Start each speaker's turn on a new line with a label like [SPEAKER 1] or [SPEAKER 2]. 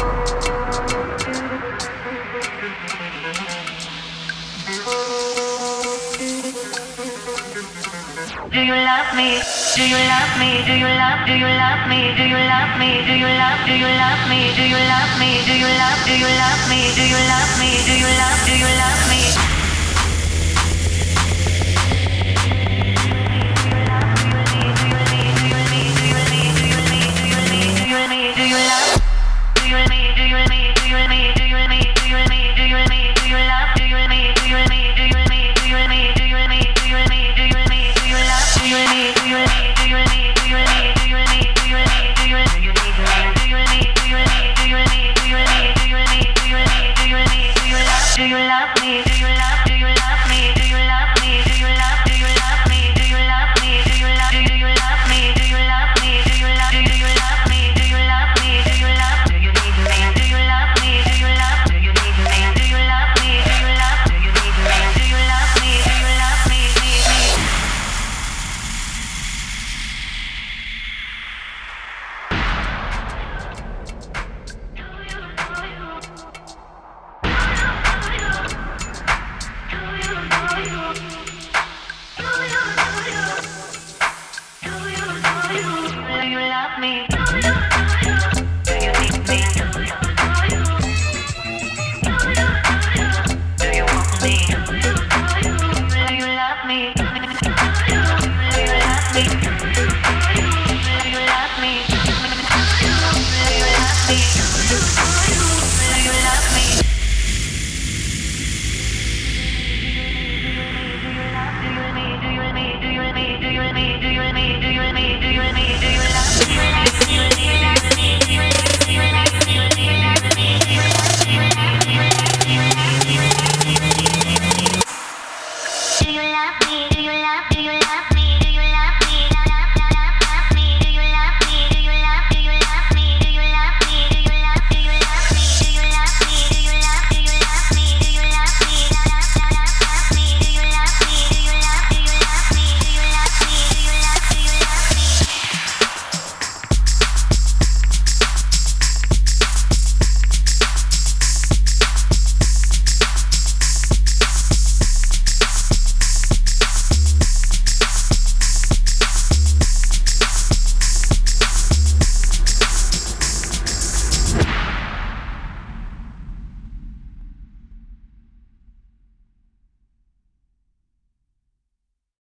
[SPEAKER 1] Do you love me? Do you love me? Do you love? Do you love me? Do you love me? Do you love? Do you love me? Do you love me? Do you love? Do you love me? Do you love me? Do you love? Do you love me?